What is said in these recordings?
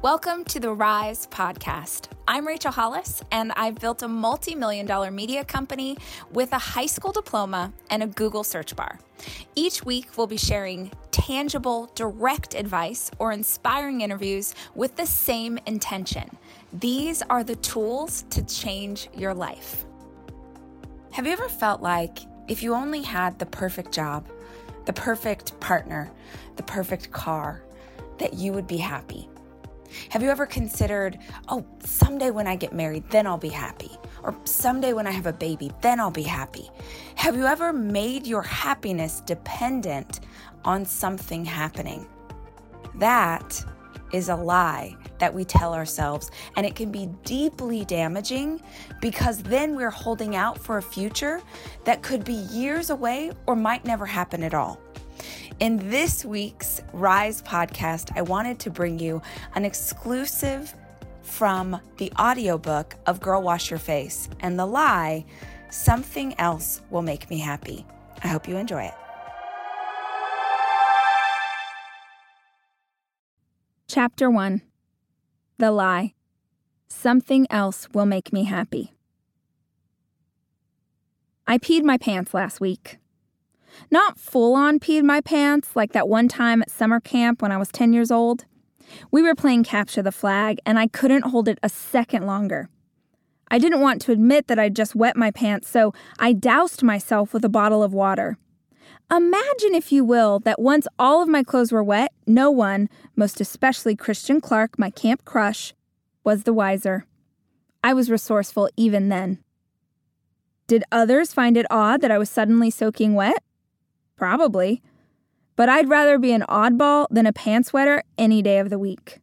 Welcome to the Rise podcast. I'm Rachel Hollis, and I've built a multi-million-dollar media company with a high school diploma and a Google search bar. Each week, we'll be sharing tangible, direct advice or inspiring interviews with the same intention. These are the tools to change your life. Have you ever felt like if you only had the perfect job, the perfect partner, the perfect car, that you would be happy? Have you ever considered, someday when I get married, then I'll be happy? Or someday when I have a baby, then I'll be happy? Have you ever made your happiness dependent on something happening? That is a lie that we tell ourselves, and it can be deeply damaging because then we're holding out for a future that could be years away or might never happen at all. In this week's Rise podcast, I wanted to bring you an exclusive from the audiobook of Girl Wash Your Face and the lie, something else will make me happy. I hope you enjoy it. Chapter 1. The lie, something else will make me happy. I peed my pants last week. Not full-on peed my pants like that one time at summer camp when I was 10 years old. We were playing Capture the Flag, and I couldn't hold it a second longer. I didn't want to admit that I'd just wet my pants, so I doused myself with a bottle of water. Imagine, if you will, that once all of my clothes were wet, no one, most especially Christian Clark, my camp crush, was the wiser. I was resourceful even then. Did others find it odd that I was suddenly soaking wet? Probably. But I'd rather be an oddball than a pants wetter any day of the week.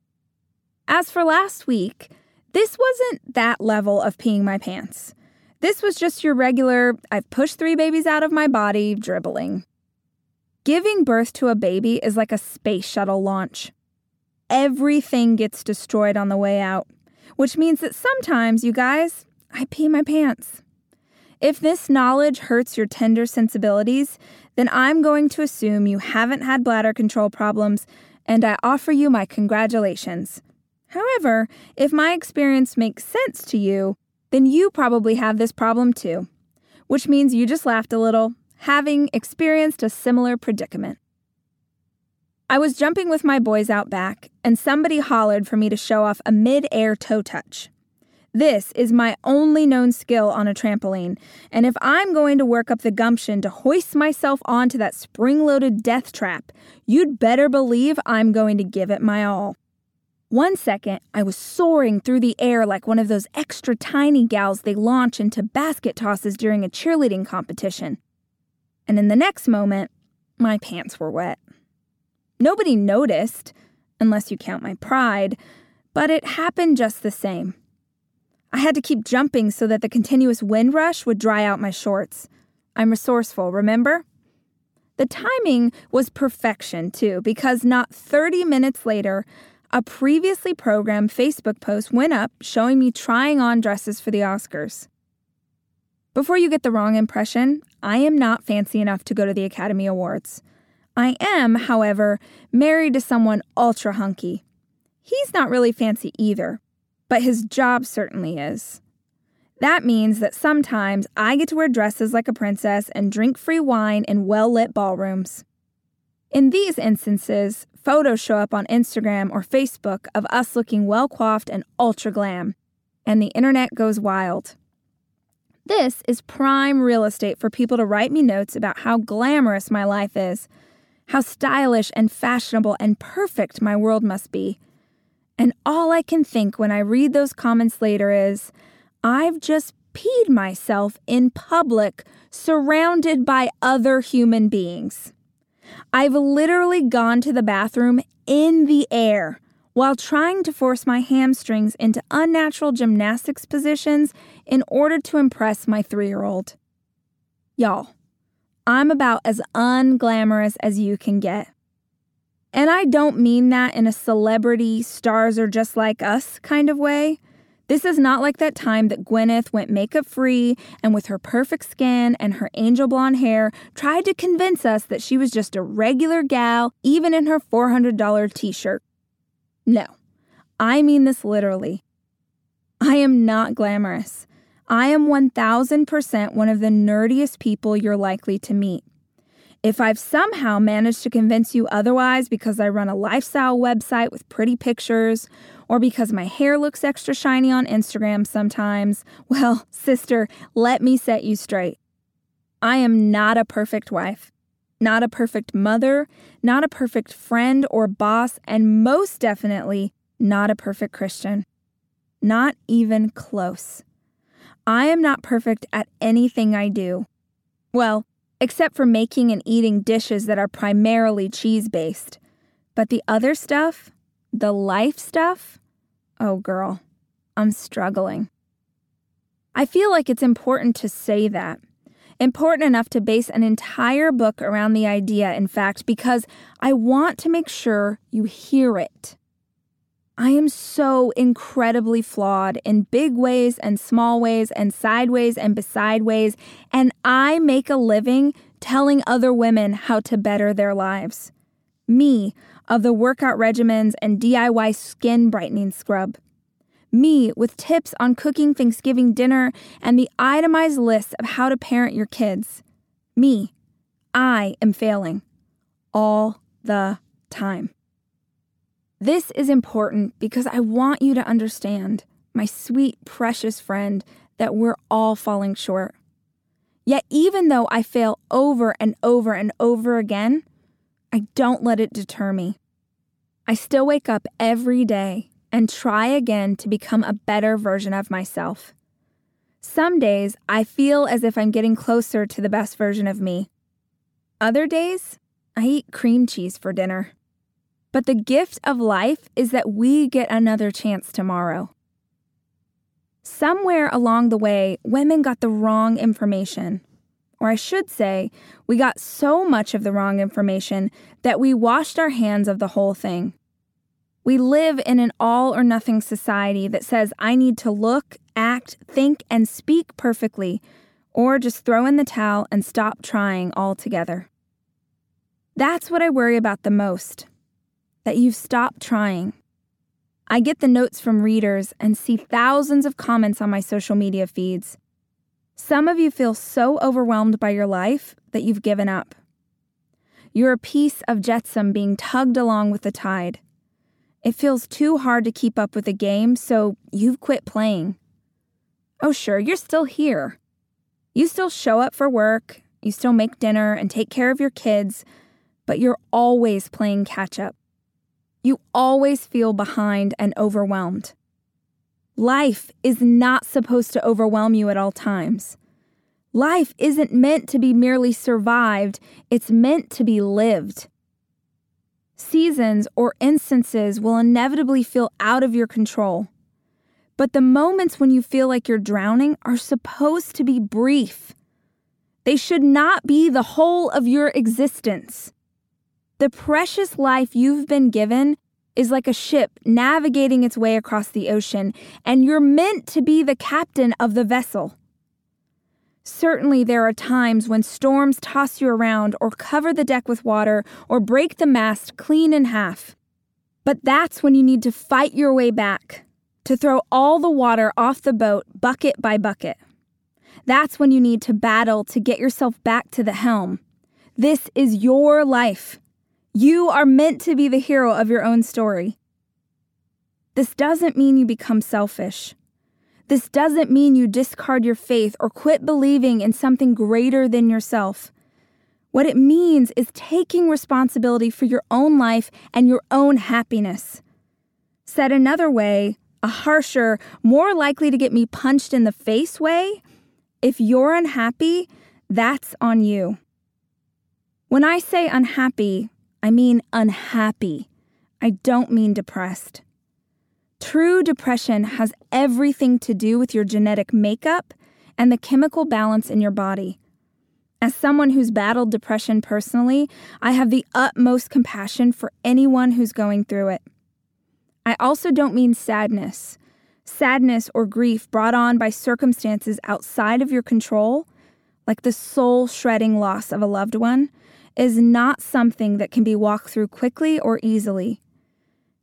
As for last week, this wasn't that level of peeing my pants. This was just your regular, I've pushed 3 babies out of my body, dribbling. Giving birth to a baby is like a space shuttle launch. Everything gets destroyed on the way out, which means that sometimes, you guys, I pee my pants. If this knowledge hurts your tender sensibilities, then I'm going to assume you haven't had bladder control problems, and I offer you my congratulations. However, if my experience makes sense to you, then you probably have this problem too, which means you just laughed a little, having experienced a similar predicament. I was jumping with my boys out back, and somebody hollered for me to show off a mid-air toe touch. This is my only known skill on a trampoline, and if I'm going to work up the gumption to hoist myself onto that spring-loaded death trap, you'd better believe I'm going to give it my all. 1 second, I was soaring through the air like one of those extra tiny gals they launch into basket tosses during a cheerleading competition. And in the next moment, my pants were wet. Nobody noticed, unless you count my pride, but it happened just the same. I had to keep jumping so that the continuous wind rush would dry out my shorts. I'm resourceful, remember? The timing was perfection, too, because not 30 minutes later, a previously programmed Facebook post went up showing me trying on dresses for the Oscars. Before you get the wrong impression, I am not fancy enough to go to the Academy Awards. I am, however, married to someone ultra hunky. He's not really fancy either, but his job certainly is. That means that sometimes I get to wear dresses like a princess and drink free wine in well-lit ballrooms. In these instances, photos show up on Instagram or Facebook of us looking well-coiffed and ultra-glam, and the internet goes wild. This is prime real estate for people to write me notes about how glamorous my life is, how stylish and fashionable and perfect my world must be. And all I can think when I read those comments later is, I've just peed myself in public, surrounded by other human beings. I've literally gone to the bathroom in the air while trying to force my hamstrings into unnatural gymnastics positions in order to impress my 3-year-old. Y'all, I'm about as unglamorous as you can get. And I don't mean that in a celebrity, stars are just like us kind of way. This is not like that time that Gwyneth went makeup-free and with her perfect skin and her angel blonde hair tried to convince us that she was just a regular gal, even in her $400 t-shirt. No, I mean this literally. I am not glamorous. I am 1000% one of the nerdiest people you're likely to meet. If I've somehow managed to convince you otherwise because I run a lifestyle website with pretty pictures, or because my hair looks extra shiny on Instagram sometimes, well, sister, let me set you straight. I am not a perfect wife, not a perfect mother, not a perfect friend or boss, and most definitely not a perfect Christian. Not even close. I am not perfect at anything I do. Well, except for making and eating dishes that are primarily cheese-based. But the other stuff, the life stuff, oh girl, I'm struggling. I feel like it's important to say that. Important enough to base an entire book around the idea, in fact, because I want to make sure you hear it. I am so incredibly flawed in big ways and small ways and sideways and beside ways, and I make a living telling other women how to better their lives. Me, of the workout regimens and DIY skin brightening scrub. Me, with tips on cooking Thanksgiving dinner and the itemized list of how to parent your kids. Me, I am failing. All the time. This is important because I want you to understand, my sweet, precious friend, that we're all falling short. Yet even though I fail over and over and over again, I don't let it deter me. I still wake up every day and try again to become a better version of myself. Some days, I feel as if I'm getting closer to the best version of me. Other days, I eat cream cheese for dinner. But the gift of life is that we get another chance tomorrow. Somewhere along the way, women got the wrong information. Or I should say, we got so much of the wrong information that we washed our hands of the whole thing. We live in an all-or-nothing society that says I need to look, act, think, and speak perfectly, or just throw in the towel and stop trying altogether. That's what I worry about the most. That you've stopped trying. I get the notes from readers and see thousands of comments on my social media feeds. Some of you feel so overwhelmed by your life that you've given up. You're a piece of jetsam being tugged along with the tide. It feels too hard to keep up with the game, so you've quit playing. Oh sure, you're still here. You still show up for work, you still make dinner and take care of your kids, but you're always playing catch-up. You always feel behind and overwhelmed. Life is not supposed to overwhelm you at all times. Life isn't meant to be merely survived, it's meant to be lived. Seasons or instances will inevitably feel out of your control. But the moments when you feel like you're drowning are supposed to be brief. They should not be the whole of your existence. The precious life you've been given is like a ship navigating its way across the ocean, and you're meant to be the captain of the vessel. Certainly there are times when storms toss you around or cover the deck with water or break the mast clean in half. But that's when you need to fight your way back, to throw all the water off the boat bucket by bucket. That's when you need to battle to get yourself back to the helm. This is your life. You are meant to be the hero of your own story. This doesn't mean you become selfish. This doesn't mean you discard your faith or quit believing in something greater than yourself. What it means is taking responsibility for your own life and your own happiness. Said another way, a harsher, more likely to get me punched in the face way, if you're unhappy, that's on you. When I say unhappy, I mean unhappy. I don't mean depressed. True depression has everything to do with your genetic makeup and the chemical balance in your body. As someone who's battled depression personally, I have the utmost compassion for anyone who's going through it. I also don't mean sadness. Sadness or grief brought on by circumstances outside of your control, like the soul-shredding loss of a loved one, is not something that can be walked through quickly or easily.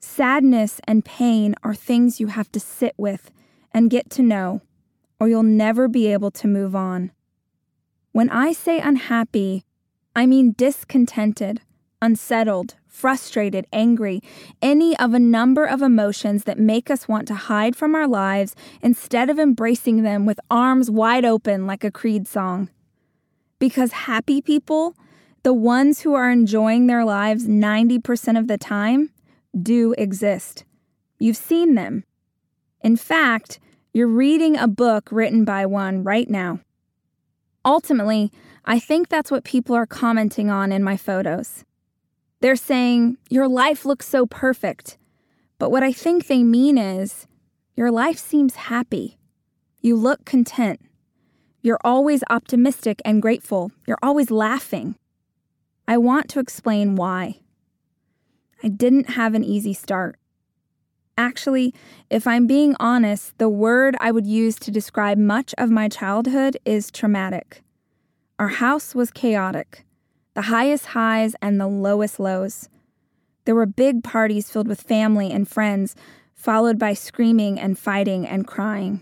Sadness and pain are things you have to sit with and get to know, or you'll never be able to move on. When I say unhappy, I mean discontented, unsettled, frustrated, angry, any of a number of emotions that make us want to hide from our lives instead of embracing them with arms wide open like a Creed song. Because happy people, the ones who are enjoying their lives 90% of the time, do exist. You've seen them. In fact, you're reading a book written by one right now. Ultimately, I think that's what people are commenting on in my photos. They're saying, your life looks so perfect. But what I think they mean is, your life seems happy. You look content. You're always optimistic and grateful. You're always laughing. I want to explain why. I didn't have an easy start. Actually, if I'm being honest, the word I would use to describe much of my childhood is traumatic. Our house was chaotic, the highest highs and the lowest lows. There were big parties filled with family and friends, followed by screaming and fighting and crying.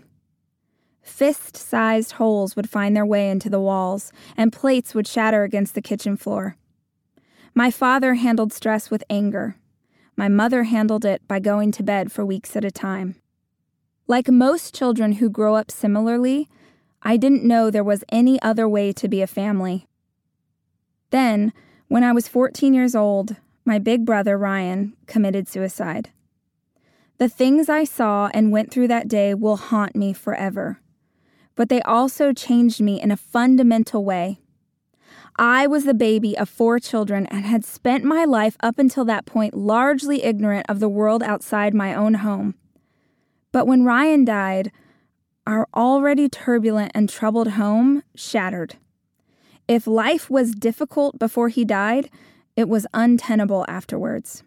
Fist-sized holes would find their way into the walls, and plates would shatter against the kitchen floor. My father handled stress with anger. My mother handled it by going to bed for weeks at a time. Like most children who grow up similarly, I didn't know there was any other way to be a family. Then, when I was 14 years old, my big brother, Ryan, committed suicide. The things I saw and went through that day will haunt me forever. But they also changed me in a fundamental way. I was the baby of 4 children and had spent my life up until that point largely ignorant of the world outside my own home. But when Ryan died, our already turbulent and troubled home shattered. If life was difficult before he died, it was untenable afterwards.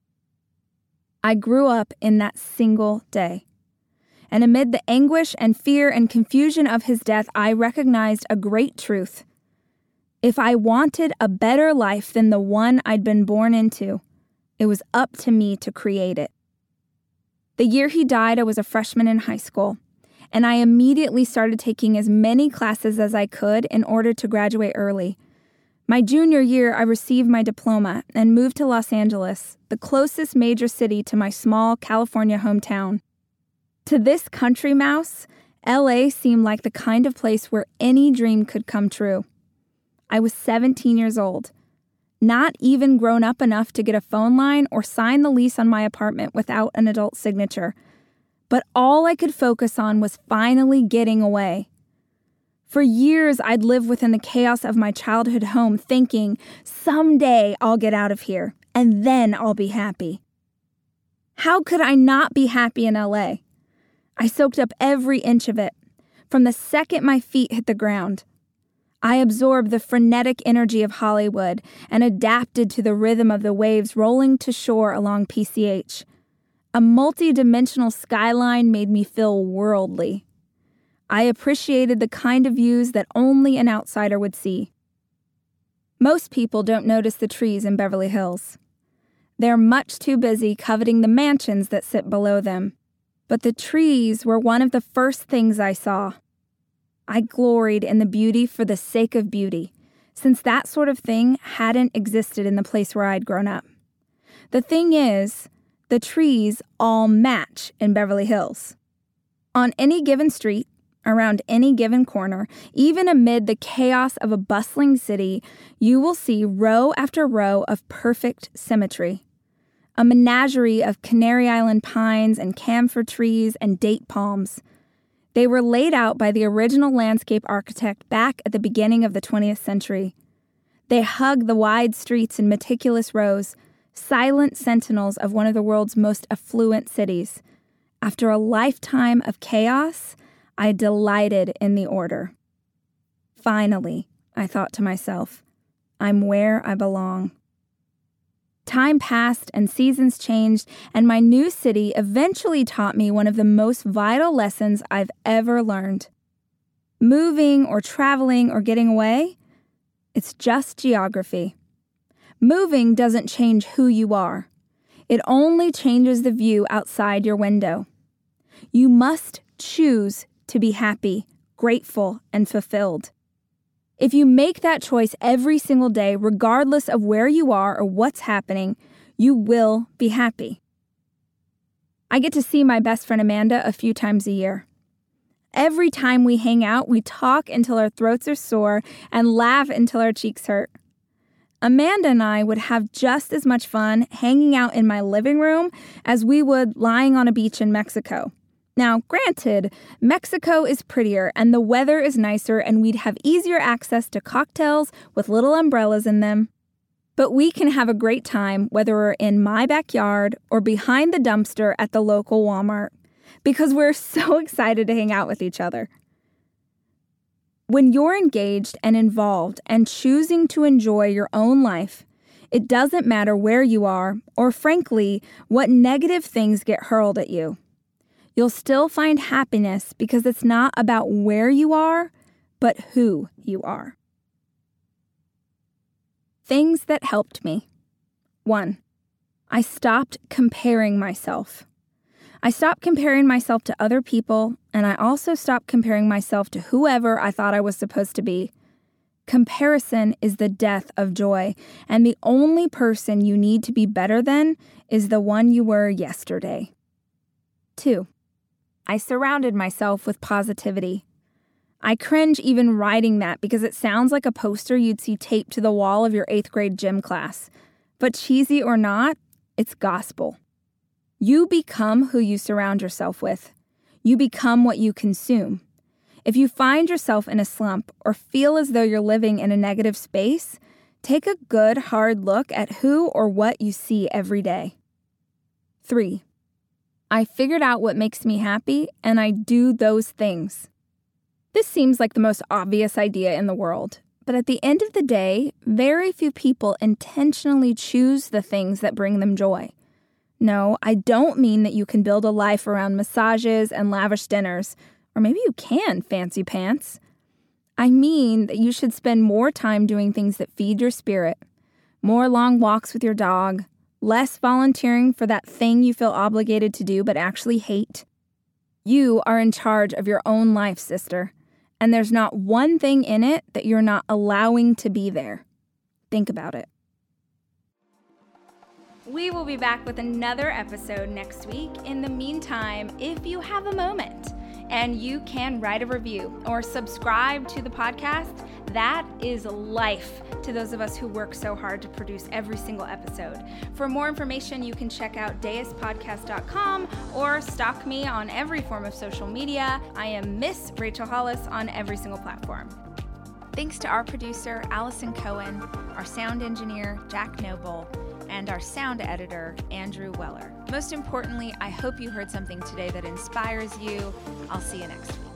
I grew up in that single day. And amid the anguish and fear and confusion of his death, I recognized a great truth. If I wanted a better life than the one I'd been born into, it was up to me to create it. The year he died, I was a freshman in high school, and I immediately started taking as many classes as I could in order to graduate early. My junior year, I received my diploma and moved to Los Angeles, the closest major city to my small California hometown. To this country mouse, LA seemed like the kind of place where any dream could come true. I was 17 years old, not even grown up enough to get a phone line or sign the lease on my apartment without an adult signature. But all I could focus on was finally getting away. For years, I'd lived within the chaos of my childhood home thinking, someday I'll get out of here, and then I'll be happy. How could I not be happy in LA? I soaked up every inch of it, from the second my feet hit the ground. I absorbed the frenetic energy of Hollywood and adapted to the rhythm of the waves rolling to shore along PCH. A multi-dimensional skyline made me feel worldly. I appreciated the kind of views that only an outsider would see. Most people don't notice the trees in Beverly Hills. They're much too busy coveting the mansions that sit below them. But the trees were one of the first things I saw. I gloried in the beauty for the sake of beauty, since that sort of thing hadn't existed in the place where I'd grown up. The thing is, the trees all match in Beverly Hills. On any given street, around any given corner, even amid the chaos of a bustling city, you will see row after row of perfect symmetry. A menagerie of Canary Island pines and camphor trees and date palms. They were laid out by the original landscape architect back at the beginning of the 20th century. They hug the wide streets in meticulous rows, silent sentinels of one of the world's most affluent cities. After a lifetime of chaos, I delighted in the order. Finally, I thought to myself, I'm where I belong. Time passed and seasons changed, and my new city eventually taught me one of the most vital lessons I've ever learned. Moving or traveling or getting away, it's just geography. Moving doesn't change who you are. It only changes the view outside your window. You must choose to be happy, grateful, and fulfilled. If you make that choice every single day, regardless of where you are or what's happening, you will be happy. I get to see my best friend Amanda a few times a year. Every time we hang out, we talk until our throats are sore and laugh until our cheeks hurt. Amanda and I would have just as much fun hanging out in my living room as we would lying on a beach in Mexico. Now, granted, Mexico is prettier and the weather is nicer and we'd have easier access to cocktails with little umbrellas in them. But we can have a great time whether we're in my backyard or behind the dumpster at the local Walmart because we're so excited to hang out with each other. When you're engaged and involved and choosing to enjoy your own life, it doesn't matter where you are or, frankly, what negative things get hurled at you. You'll still find happiness because it's not about where you are, but who you are. Things that helped me. 1. I stopped comparing myself. I stopped comparing myself to other people, and I also stopped comparing myself to whoever I thought I was supposed to be. Comparison is the death of joy, and the only person you need to be better than is the one you were yesterday. 2. I surrounded myself with positivity. I cringe even writing that because it sounds like a poster you'd see taped to the wall of your 8th grade gym class. But cheesy or not, it's gospel. You become who you surround yourself with. You become what you consume. If you find yourself in a slump or feel as though you're living in a negative space, take a good, hard look at who or what you see every day. 3. I figured out what makes me happy, and I do those things. This seems like the most obvious idea in the world, but at the end of the day, very few people intentionally choose the things that bring them joy. No, I don't mean that you can build a life around massages and lavish dinners, or maybe you can, fancy pants. I mean that you should spend more time doing things that feed your spirit, more long walks with your dog, less volunteering for that thing you feel obligated to do but actually hate. You are in charge of your own life, sister, and there's not one thing in it that you're not allowing to be there. Think about it. We will be back with another episode next week. In the meantime, if you have a moment and you can write a review or subscribe to the podcast, that is life to those of us who work so hard to produce every single episode. For more information, you can check out deuspodcast.com or stalk me on every form of social media. I am Miss Rachel Hollis on every single platform. Thanks to our producer, Allison Cohen, our sound engineer, Jack Noble, and our sound editor, Andrew Weller. Most importantly, I hope you heard something today that inspires you. I'll see you next week.